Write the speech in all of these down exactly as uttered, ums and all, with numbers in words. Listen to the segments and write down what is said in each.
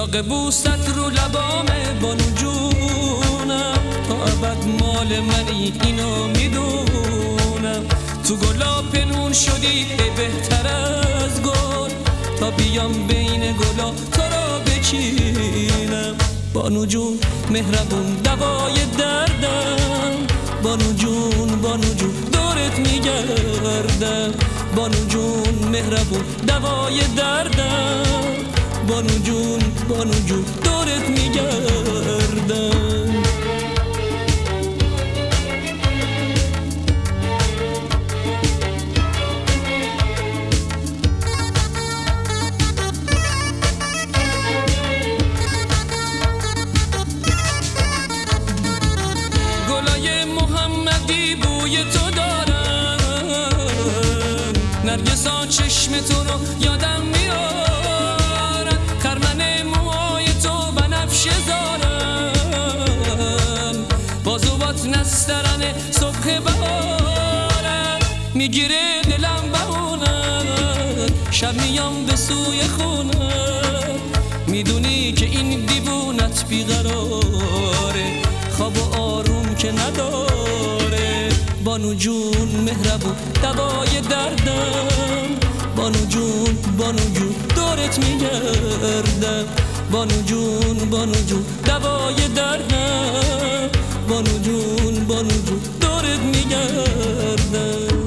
داغ بوست رو لبامه بانو جونم، تا ابد مال منی اینو میدونم. تو گلا پنون شدی بهتر از گل، تا بیام بین گلا تو را بچینم. بانو جون مهربون دوای دردم، بانو جون بانو جون دورت میگردم. بانو جون مهربون دوای دردم، بانو جون بانو جون دورت میگردم. گلای محمدی بوی تو دارن، نرگسا چشم تو رو یادم میارن. خرمن موهای تو بنفشه دارن، بازوات نسترن صبح بهارن. میگیره دلم بهونن، شب میام به سوی خونن. میدونی که این دیوونت بیقراره، خواب و آروم که نداره. بانو جون مهربون دوای دردم، بانو جون بانو جون دورت میگردم. بانو جون بانو جون دوای دردم، بانو جون بانو جون دورت میگردم.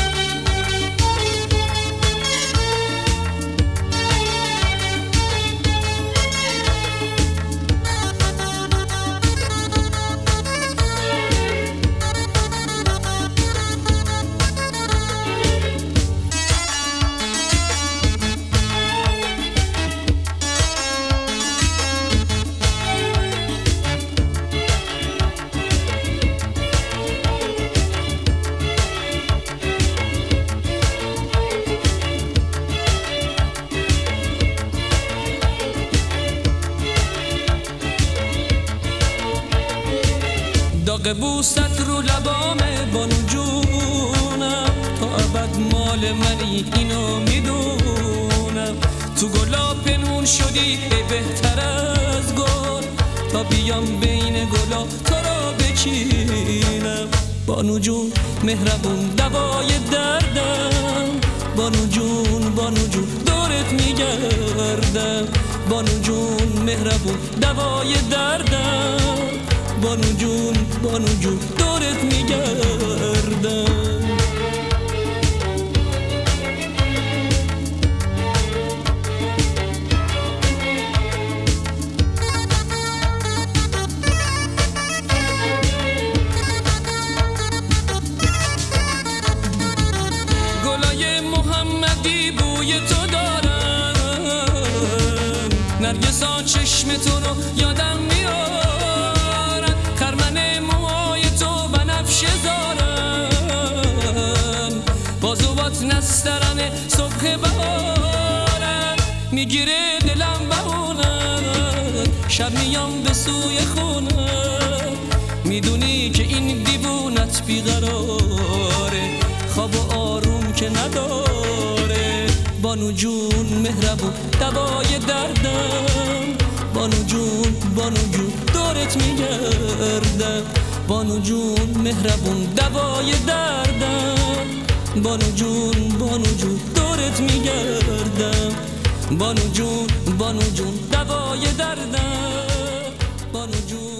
داغ بوست رو لبامه بانو جونم، تا ابد مال منی اینو میدونم. تو گلا پنون شدی بهتر از گل، تا بیام بین گلا تو را بچینم. بانو جون مهربون دوای دردم، بانو جون بانو جون دورت میگردم. بانو جون مهربون دوای دردم، بانو جون بانو جون دورت میگردم. گلای محمدی بوی تو دارن، نرگسا چشم تو رو یادم میارن. خرمن موهای تو بنفشه دارن، بازوات نسترن صبح بهارن. میگیره دلم بهونن، شب میام به سوی خونن. میدونی که این دیوونت بیقراره، خواب و آروم که نداره. بانو جون مهربون دوای دردم، بانو جون بانو جون دورت میگردم. بانو جون مهربون دوای دردم، بانو جون بانو جون دورت میگردم. بانو جون بانو جون دوای دردم، بانو جون